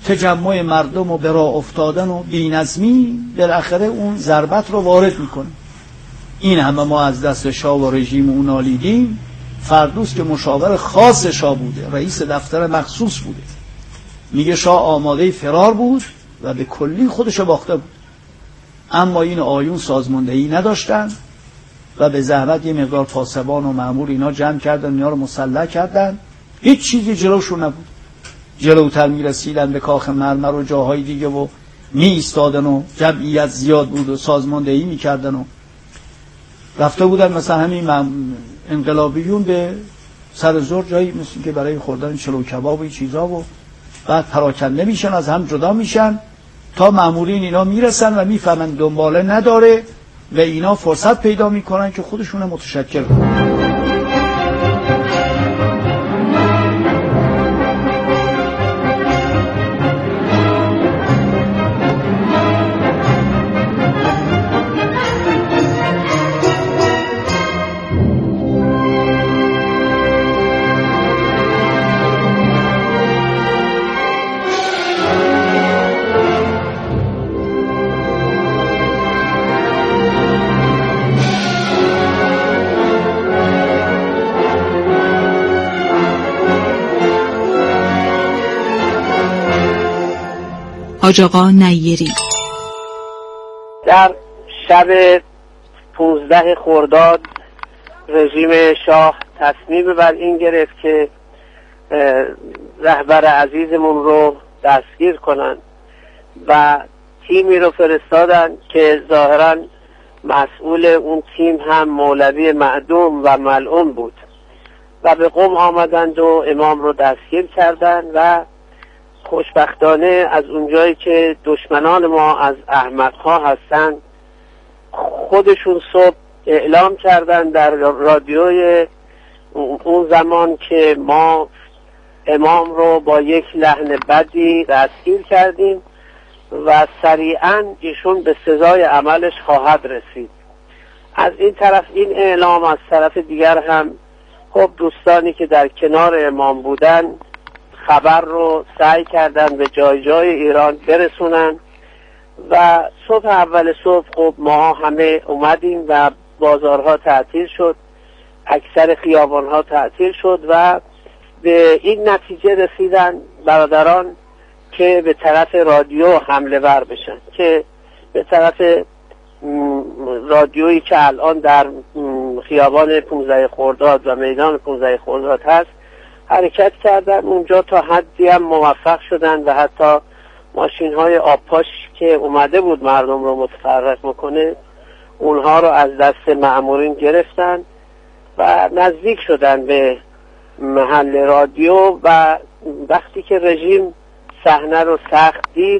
تجمع مردم و به راه افتادن و بی‌نظمی بالاخره اون ضربت رو وارد میکنه. این همه ما از دست شاه و رژیم اون نالیدیم. فردوس که مشاور خاص شاه بوده، رئیس دفتر مخصوص بوده، میگه شاه آماده فرار بود و به کلی خودش باخته بود. اما این آیون سازماندهی نداشتن و به زحمت یه مقدار پاسبان و مأمور اینا جمع کردن، اینا رو مسلح کردن، هیچ چیزی جلوشون نبود. جلوتر میرسیدن به کاخ مرمر و جاهای دیگه و می ایستادن و جمعیت زیاد بود و سازماندهی میکردن و رفته بودن مثلا همین انقلابیون به سر زور جایی مثل که برای خوردن چلو کباب و چیزا و بعد پراکنده میشن، از هم جدا میشن تا مامورین اینا میرسن و میفهمن دنباله نداره و اینا فرصت پیدا میکنن که خودشون متشکل کنن. حاج آقا نیری در شب 15 خرداد رژیم شاه تصمیم بر این گرفت که رهبر عزیزمون رو دستگیر کنن و تیمی رو فرستادن که ظاهراً مسئول اون تیم هم مولوی معدوم و ملعون بود و به قم آمدند و امام رو دستگیر کردند و خوشبختانه از اونجایی که دشمنان ما از احمقها هستن خودشون صبح اعلام کردن در رادیوی اون زمان که ما امام رو با یک لحن بدی دستگیر کردیم و سریعا ایشون به سزای عملش خواهد رسید. از این طرف این اعلام، از طرف دیگر هم خب دوستانی که در کنار امام بودن خبر رو سعی کردن به جای جای ایران برسونن و صبح اول صبح خب ما همه اومدیم و بازارها تعطیل شد، اکثر خیابانها تعطیل شد و به این نتیجه رسیدن برادران که به طرف رادیو حمله ور بشن، که به طرف رادیویی که الان در خیابان 15 خرداد و میدان 15 خرداد هست حرکت کردن. اونجا تا حدی هم موفق شدن و حتی ماشین های آبپاش که اومده بود مردم رو متفرق میکنه اونها رو از دست مأمورین گرفتن و نزدیک شدن به محل رادیو و وقتی که رژیم صحنه رو سخت دید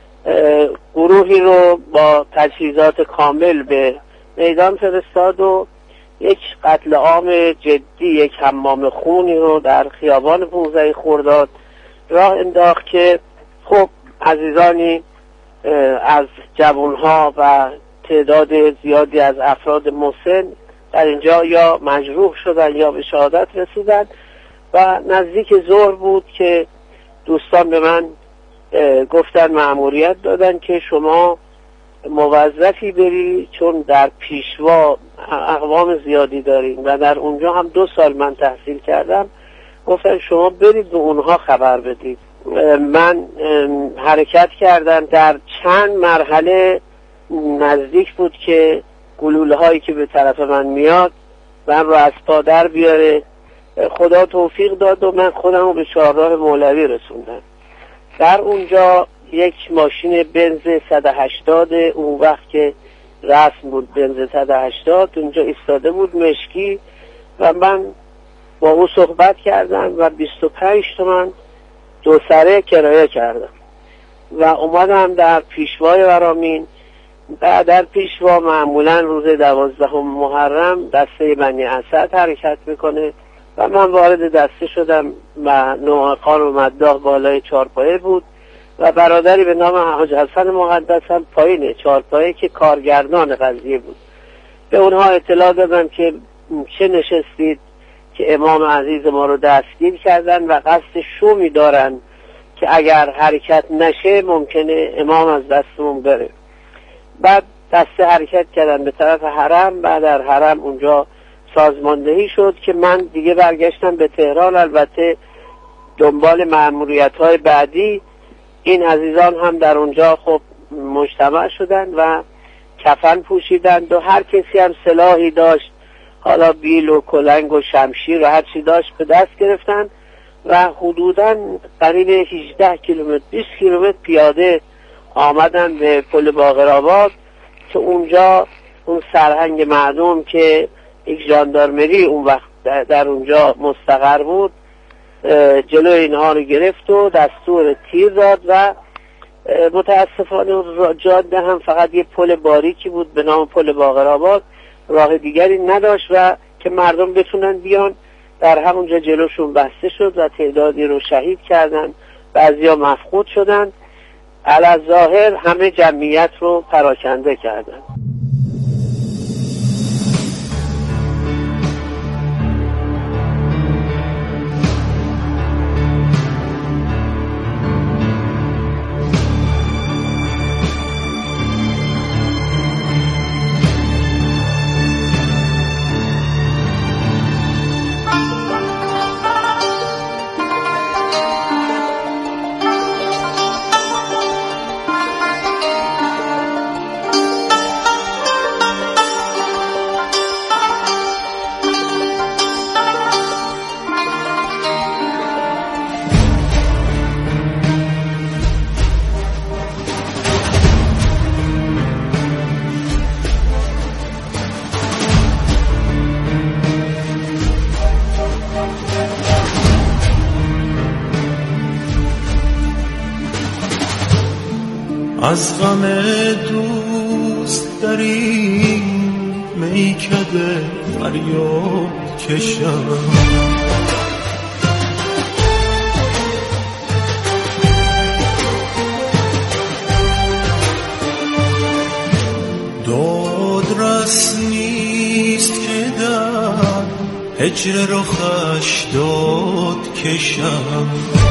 گروهی رو با تجهیزات کامل به میدان فرستاد و یک قتل عام جدی، یک حمام خونی رو در خیابان 15 خرداد راه انداخت که خب عزیزانی از جوانها و تعداد زیادی از افراد مسن در اینجا یا مجروح شدن یا به شهادت رسیدن و نزدیک ظهر بود که دوستان به من گفتن، مأموریت دادن که شما موظفی بری، چون در پیشوا اقوام زیادی داریم و در اونجا هم 2 سال من تحصیل کردم، گفتن شما برید به اونها خبر بدید. من حرکت کردم، در چند مرحله نزدیک بود که گلوله هایی که به طرف من میاد من رو از پا در بیاره. خدا توفیق داد و من خودم رو به چهارراه مولوی رسوندم. در اونجا یک ماشین بنز 180 اون وقت که رسم بود بنز 180 اونجا ایستاده بود مشکی و من با او صحبت کردم و 25 تومن 2 سره کرایه کردم و اومدم در پیشوای ورامین. در پیشوا معمولا روز 12 محرم دسته بنی اسد حرکت میکنه و من وارد دسته شدم و نوحقان و مداح بالای 4 پایه بود و برادری به نام حاج حسن مقدس هم پایین 4 پایه که کارگردان قضیه بود. به اونها اطلاع دادم که چه نشستید که امام عزیز ما رو دستگیر کردن و قصد شومی دارن که اگر حرکت نشه ممکنه امام از دستمون بره. بعد دسته حرکت کردن به طرف حرم. بعد در حرم اونجا سازماندهی شد که من دیگه برگشتم به تهران، البته دنبال مأموریت‌های بعدی. این عزیزان هم در اونجا خب مجتمع شدن و کفن پوشیدند و هر کسی هم سلاحی داشت، حالا بیل و کلنگ و شمشیر و هر چی داشت به دست گرفتن و حدوداً قریب 18 کیلومتر 20 کیلومتر پیاده آمدن به پل باقرآباد که اونجا اون سرهنگ معدوم که یک ژاندارمری اون وقت در اونجا مستقر بود جلو اینها رو گرفت و دستور تیر داد و متاسفانه جاده هم فقط یه پل باریکی بود به نام پل باقرآباد، راه دیگری نداشت و که مردم بتونن بیان. در همونجا جلوشون بسته شد و تعدادی رو شهید کردن، بعضیا مفقود شدن. علی‌الظاهر همه جمعیت رو پراکنده کردن. از غم دوست داری میکده فریاد کشم، دادرس نیست که در هجر رخش داد کشم.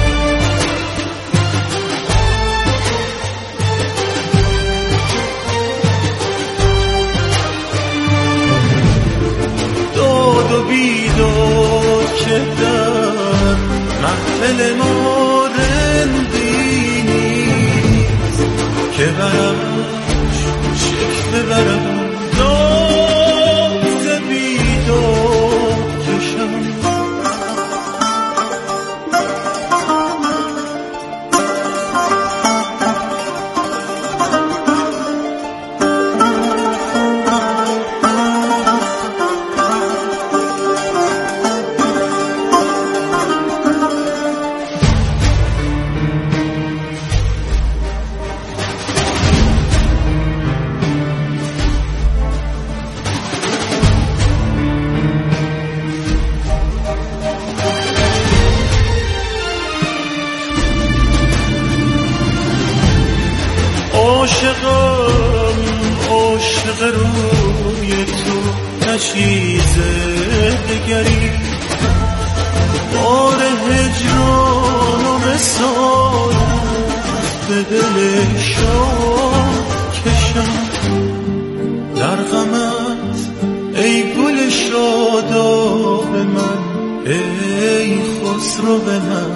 و بیداد که در محفل ما رندی نیست که برش شکل برم داز بیداد کشم. عاشق روی تو نه چیز دگری، بار هجران و وصال به دل شاد کشم. در غمت ای گل شاداب من، ای خسرو به من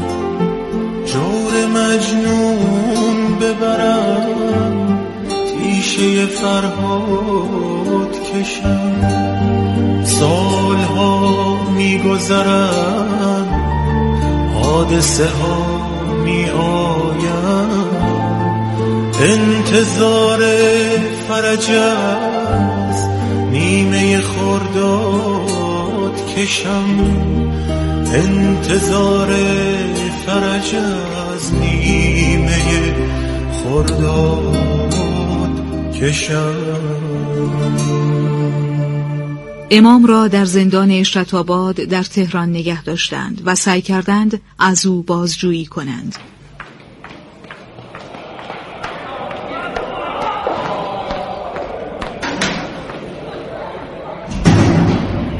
جور مجنون ببرم، تیشه فرهاد کشم. سالها میگذرن حادثه ها می آیم، انتظار فرج از نیمه خرداد کشم. انتظار فرج از نیمه خرداد کشم. امام را در زندان اشرت‌آباد در تهران نگه داشتند و سعی کردند از او بازجویی کنند.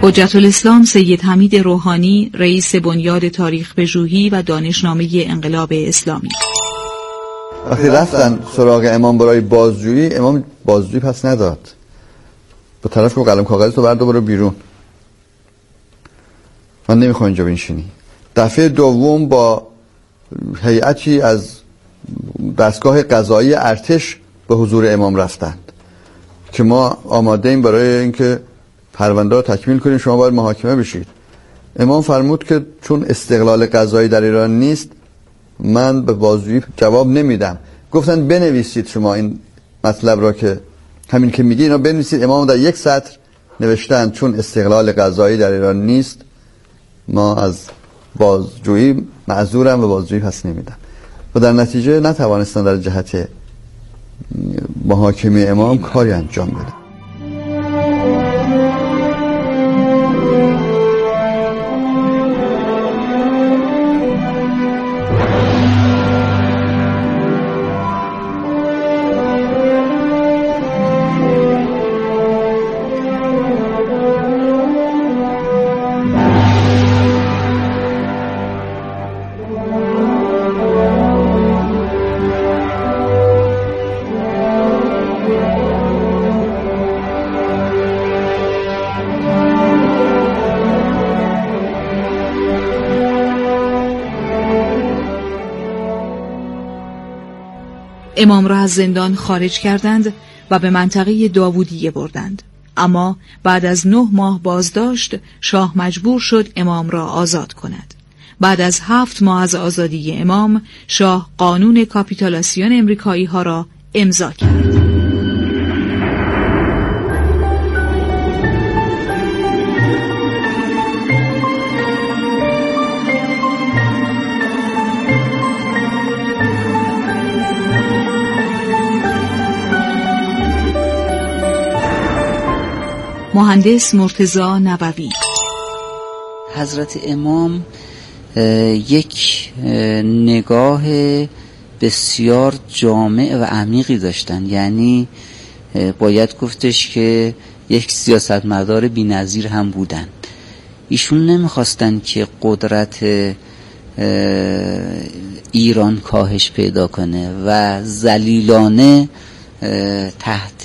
حجت الاسلام سید حمید روحانی، رئیس بنیاد تاریخ پژوهی و دانشنامه انقلاب اسلامی. وقتی رفتن سراغ امام برای بازجویی، امام بازجویی پس نداد. با طرف که قلم کاغذ تو بردار برو بیرون، من نمیخوام اینجا بنشینی. دفعه دوم با هیئتی از دستگاه قضایی ارتش به حضور امام رفتند که ما آماده ایم برای اینکه پرونده رو تکمیل کنیم، شما باید محاکمه بشید. امام فرمود که چون استقلال قضایی در ایران نیست، من به بازجویی جواب نمیدم. گفتن بنویسید شما این مطلب را که همین که میگی اینا بنویسید. امام در 1 سطر نوشتن چون استقلال قضایی در ایران نیست، ما از بازجویی معذورم و بازجویی پس نمیدم. و در نتیجه نتوانستن در جهت محاکمه امام کاری انجام بدن. امام را از زندان خارج کردند و به منطقه داوودیه بردند. اما بعد از 9 ماه بازداشت، شاه مجبور شد امام را آزاد کند. بعد از 7 ماه از آزادی امام، شاه قانون کاپیتولاسیون امریکایی ها را امضا کرد. مهندس مرتضی نبوی. حضرت امام یک نگاه بسیار جامع و عمیقی داشتن، یعنی باید گفتش که یک سیاستمدار بی‌نظیر هم بودن. ایشون نمیخواستن که قدرت ایران کاهش پیدا کنه و ذلیلانه تحت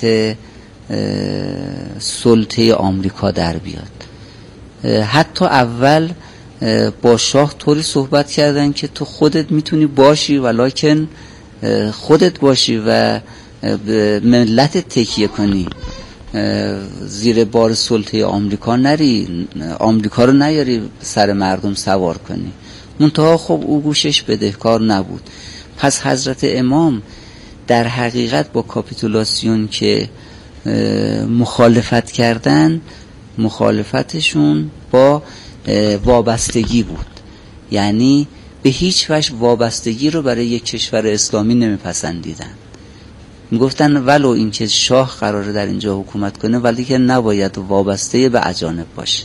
سلطه آمریکا در بیاد. حتی اول با شاه طوری صحبت کردن که تو خودت میتونی باشی ولکن خودت باشی و ملت تکیه کنی، زیر بار سلطه آمریکا نری، آمریکا رو نیاری سر مردم سوار کنی. منتها خب او گوشش بدهکار نبود. پس حضرت امام در حقیقت با کاپیتولاسیون که مخالفت کردن، مخالفتشون با وابستگی بود، یعنی به هیچ وجه وابستگی رو برای یک کشور اسلامی نمیپسندیدن. میگفتن ولو اینکه شاه قراره در اینجا حکومت کنه ولی که نباید وابسته به اجانب باشه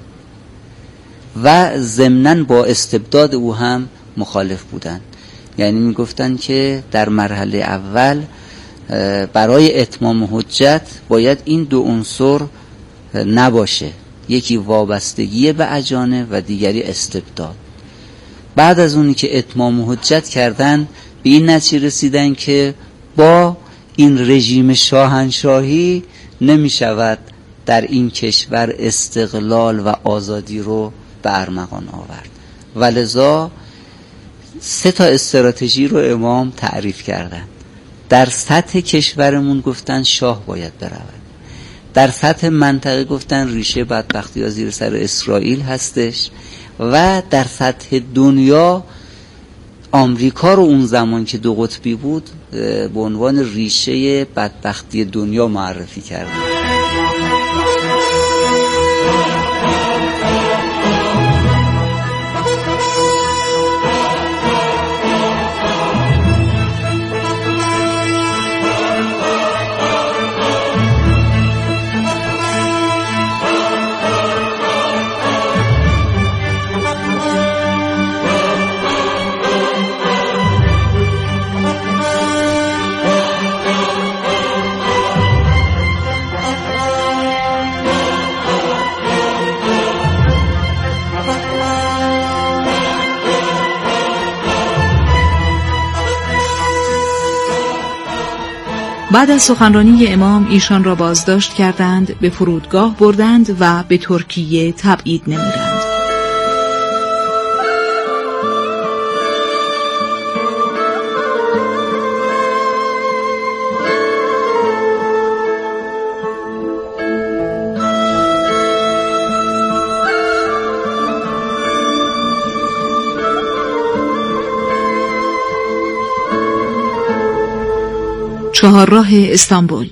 و ضمناً با استبداد او هم مخالف بودن. یعنی میگفتن که در مرحله اول برای اتمام حجت باید این 2 عنصر نباشه، یکی وابستگی به اجانب و دیگری استبداد. بعد از اونی که اتمام حجت کردن به این نتیجه رسیدن که با این رژیم شاهنشاهی نمی شود در این کشور استقلال و آزادی رو به ارمغان آورد و لذا 3 استراتژی رو امام تعریف کردن. در سطح کشورمون گفتن شاه باید برود، در سطح منطقه گفتن ریشه بدبختی ها زیر سر اسرائیل هستش و در سطح دنیا آمریکا رو اون زمان که 2 قطبی بود به عنوان ریشه بدبختی دنیا معرفی کردن. بعد از سخنرانی امام ایشان را بازداشت کردند، به فرودگاه بردند و به ترکیه تبعید نمودند. چهارراه استانبول.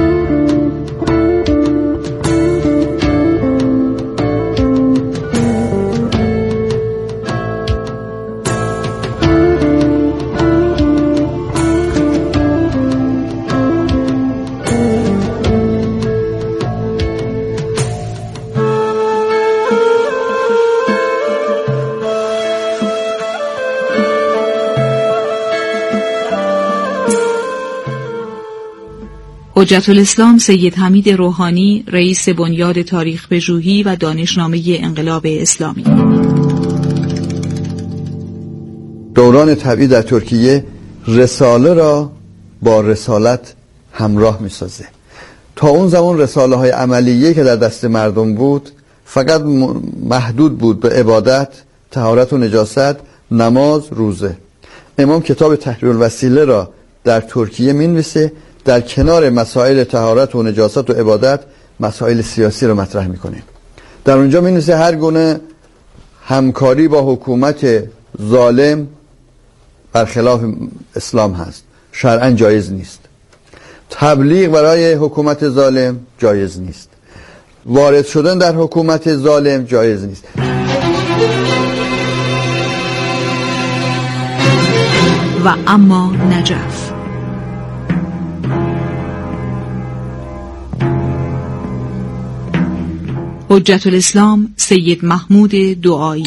حجت الاسلام سید حمید روحانی، رئیس بنیاد تاریخ پژوهی و دانشنامه انقلاب اسلامی. دوران تبعید در ترکیه رساله را با رسالت همراه می سازه. تا اون زمان رساله های عملیه که در دست مردم بود فقط محدود بود به عبادت، طهارت و نجاست، نماز، روزه. امام کتاب تحریر الوسیله را در ترکیه می نویسه، در کنار مسائل طهارت و نجاست و عبادت مسائل سیاسی رو مطرح میکنه. در اونجا می‌نویسه هر گونه همکاری با حکومت ظالم برخلاف اسلام هست، شرعاً جایز نیست. تبلیغ برای حکومت ظالم جایز نیست. وارد شدن در حکومت ظالم جایز نیست. و اما نجف. حجت الاسلام سید محمود دعایی.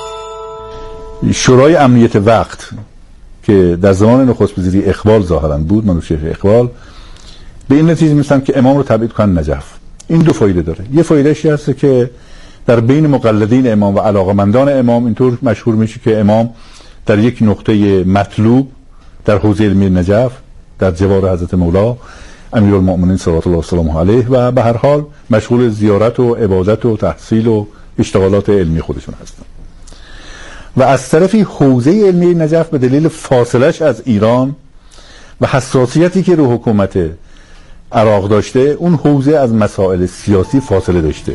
شورای امنیت وقت که در زمان نخست وزیری اقبال ظاهرا بود، منوچهر اقبال، به این نتیجه میرسن که امام رو تبعید کنن نجف. این دو فایده داره. یه فایدهش هست که در بین مقلدین امام و علاقمندان امام اینطور مشهور میشه که امام در یک نقطه مطلوب در حوزه علمی نجف در جوار حضرت مولا امیرالمؤمنین صلوات الله وسلامه علیه و به هر حال مشغول زیارت و عبادت و تحصیل و اشتغالات علمی خودشون هستن. و از طرفی حوزه علمی نجف به دلیل فاصلش از ایران و حساسیتی که رو حکومت عراق داشته، اون حوزه از مسائل سیاسی فاصله داشته.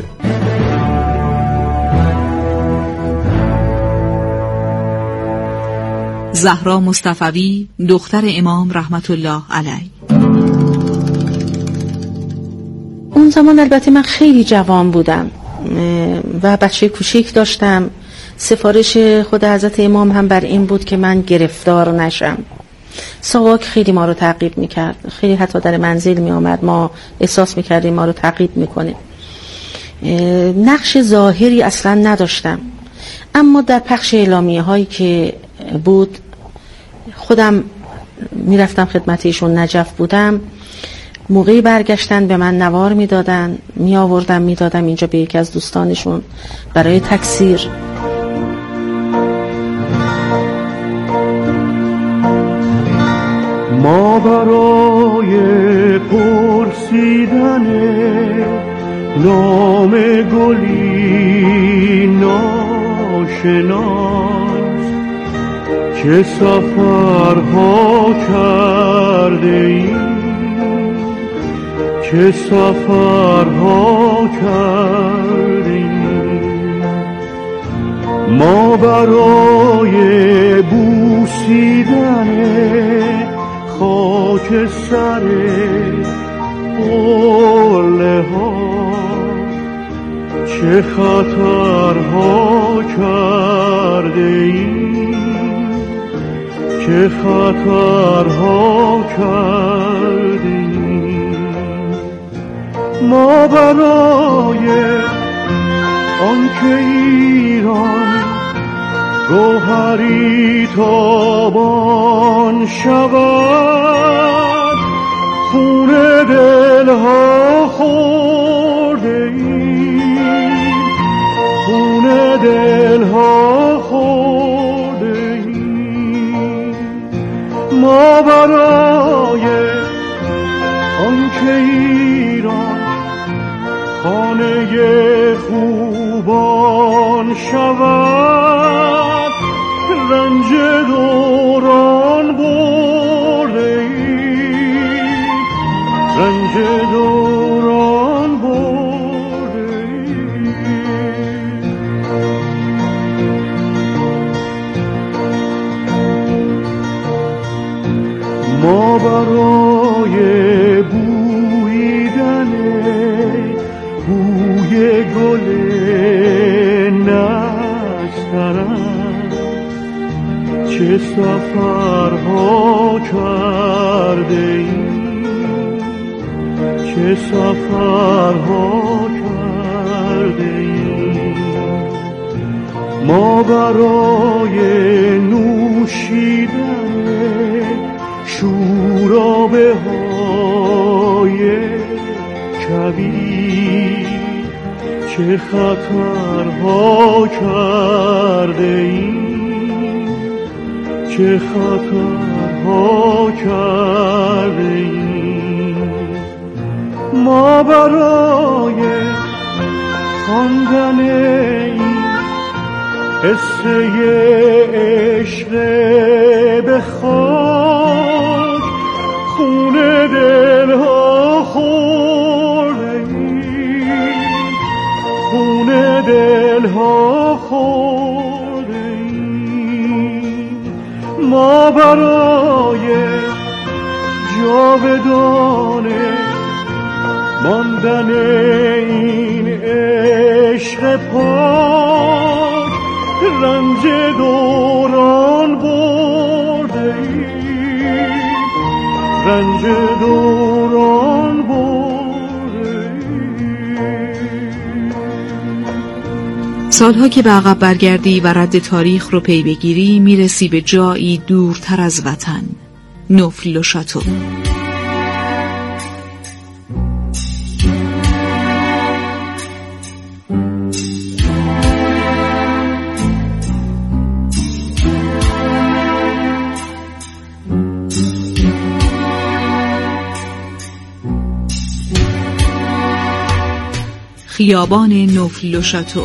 زهرا مصطفوی، دختر امام رحمت الله علیه. اون زمان البته من خیلی جوان بودم و بچه کوچیک داشتم. سفارش خود حضرت امام هم بر این بود که من گرفتار نشم. ساواک خیلی ما رو تعقیب میکرد، خیلی حتی در منزل میآمد، ما احساس میکردیم ما رو تعقیب میکنه. نقش ظاهری اصلا نداشتم، اما در پخش اعلامیه هایی که بود خودم میرفتم خدمت ایشون نجف بودم. موقعی برگشتن به من نوار میدادن، می آوردم میدادم اینجا به یکی از دوستانشون برای تکثیر. ما برای پرسیدن نام گلی ناشناس چه سفرها کرده ایم، چه سفرها کردیم. ما برای بوسیدن خاک سر قله ها چه خطرها کردیم، چه خطرها کردیم. ما برای آنکه ایران گوهری تابان شود خون دلها خورده ایم، خون دلها خورده ایم. ما برای آنکه ایران خانه خوبان شود، رنج دوران برده ای، رنج دوران برده ای. ما برای بویدن بوی گل نسترن چه سفرها کرده ایم، چه سفرها کرده ایم. ما برای نوشیدن شورابه های کبیر چه خطرها کرده ایم، چه خطرها کرده ایم. ما برای خواندن این قصه عشق به خاک خون دلها خورده ایم، خون دلها خورده ایم. ما برای جاودانه ماندن این عشق پاک رنج دوران برده ایم، رنج دوران برده ایم. سالها که به عقب برگردی و رد تاریخ رو پی بگیری میرسی به جایی دورتر از وطن، نوفل و شاتو. خیابان نوفل و شاتو.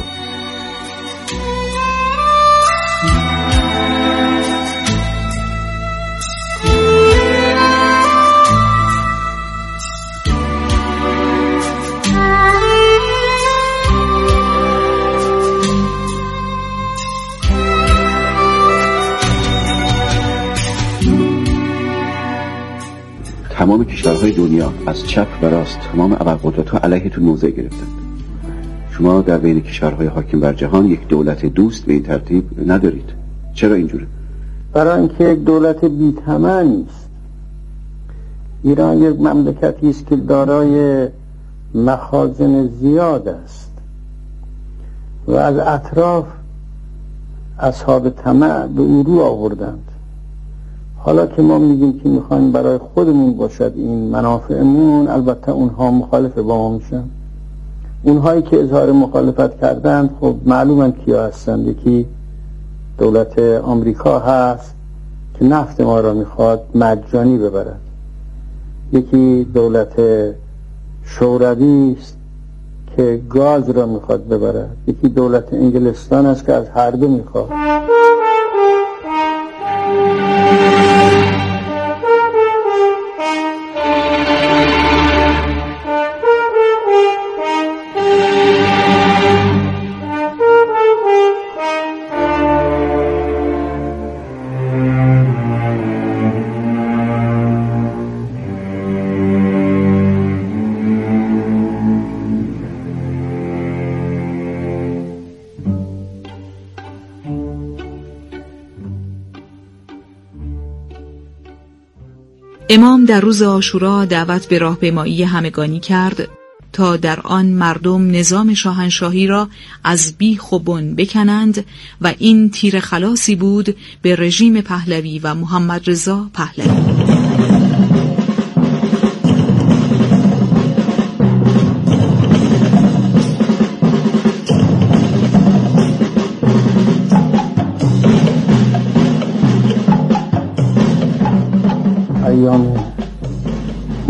تمام کشورهای دنیا از چپ و راست تمام ابرقدرت‌ها علیهتون موضع گرفتند. شما در بین کشورهای حاکم بر جهان یک دولت دوست به این ترتیب ندارید. چرا اینجوره؟ برای اینکه یک دولت بی‌طمع نیست. ایران یک مملکتی است که دارای مخازن زیاد است و از اطراف اصحاب طمع به او رو آوردند. حالا که ما میگیم که میخوایم برای خودمون باشد این منافعمون، البته اونها مخالف با ما میشن. اونهایی که اظهار مخالفت کردند خب معلومن کیا هستند. یکی دولت آمریکا هست که نفت ما را میخواد مجانی ببرد، یکی دولت شوروی است که گاز را میخواد ببرد، یکی دولت انگلستان است که از هر دو میخواد. امام در روز عاشورا دعوت به راهپیمایی همگانی کرد تا در آن مردم نظام شاهنشاهی را از بیخ و بن بکنند و این تیر خلاصی بود به رژیم پهلوی و محمد رضا پهلوی.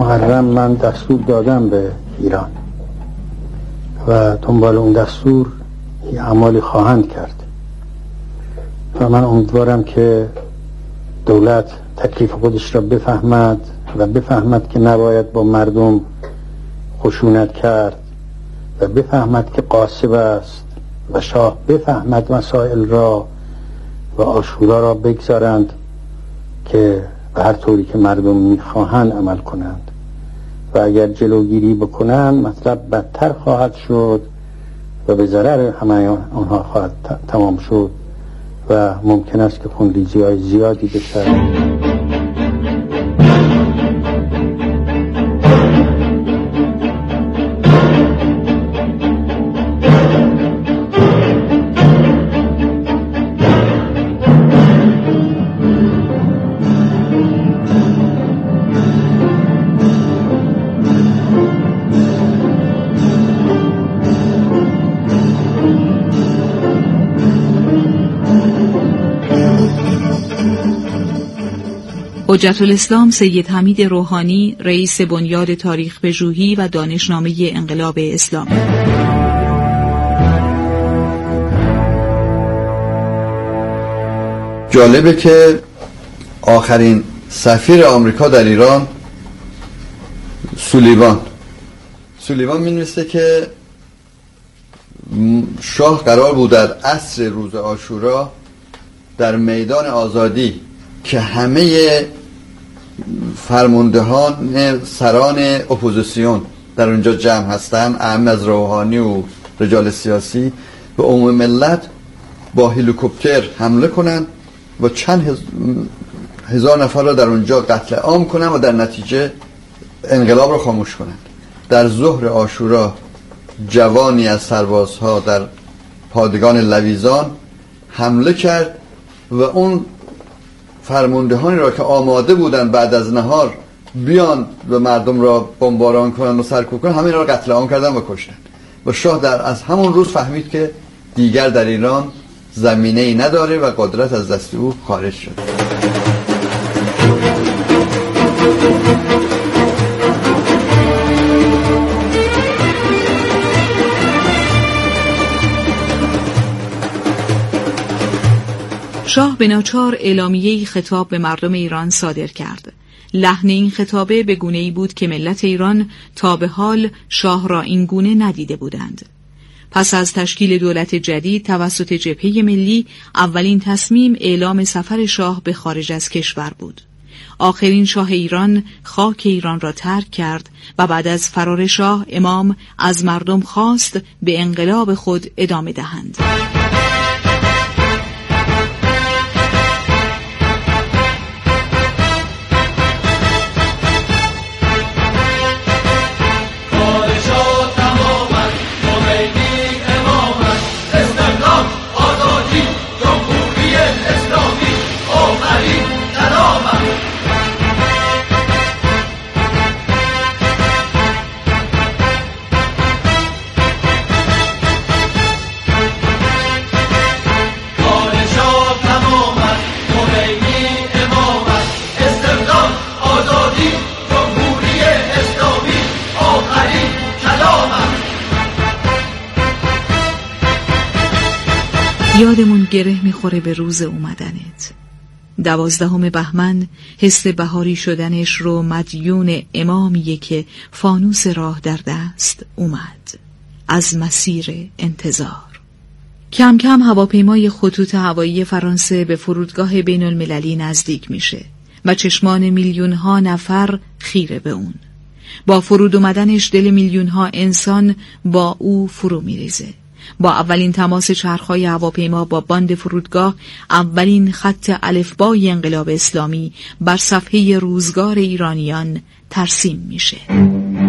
محرم من دستور دادم به ایران و دنبال اون دستور اعمالی خواهند کرد و من امیدوارم که دولت تکلیف خودش را بفهمد و بفهمد که نباید با مردم خشونت کرد و بفهمد که غاصب است و شاه بفهمد مسائل را و عاشورا را بگذارند که به هر طوری که مردم میخواهند عمل کنند و اگر جلوگیری بکنند مطلب بدتر خواهد شد و به ضرر همه آنها خواهد تمام شد و ممکن است که خونریزی های زیادی بشه. حجت الاسلام سید حمید روحانی، رئیس بنیاد تاریخ پژوهی و دانشنامه انقلاب اسلامی. جالبه که آخرین سفیر آمریکا در ایران سولیوان می‌نویسه که شاه قرار بود در عصر روز عاشورا در میدان آزادی که همه فرماندهان سران اپوزیسیون در اونجا جمع هستن، اهم از روحانی و رجال سیاسی، به عموم ملت با هلیکوپتر حمله کنن و چند هزار نفر را در اونجا قتل عام کنن و در نتیجه انقلاب را خاموش کنن. در ظهر عاشورا جوانی از سربازها در پادگان لویزان حمله کرد و اون فرماندهانی را که آماده بودن بعد از نهار بیان و مردم را بمباران کنن و سرکوب کنن، همین را قتل عام کردن و کشتن. و شاه از همون روز فهمید که دیگر در ایران زمینه‌ای نداره و قدرت از دست او خارج شد. شاه به ناچار اعلامیه‌ای خطاب به مردم ایران صادر کرد. لحن این خطابه به گونه‌ای بود که ملت ایران تا به حال شاه را این گونه ندیده بودند. پس از تشکیل دولت جدید توسط جبهه ملی، اولین تصمیم اعلام سفر شاه به خارج از کشور بود. آخرین شاه ایران خاک ایران را ترک کرد و بعد از فرار شاه امام از مردم خواست به انقلاب خود ادامه دهند. یادمون گره میخوره به روز اومدنت. 12 بهمن حس بهاری شدنش رو مدیون امامیه که فانوس راه در دست اومد از مسیر انتظار. کم کم هواپیمای خطوط هوایی فرانسه به فرودگاه بین المللی نزدیک میشه و چشمان میلیون ها نفر خیره به اون. با فرود اومدنش دل میلیون ها انسان با او فرو میریزه. با اولین تماس چرخهای هواپیما با باند فرودگاه، اولین خط الفبای انقلاب اسلامی بر صفحه روزگار ایرانیان ترسیم میشه.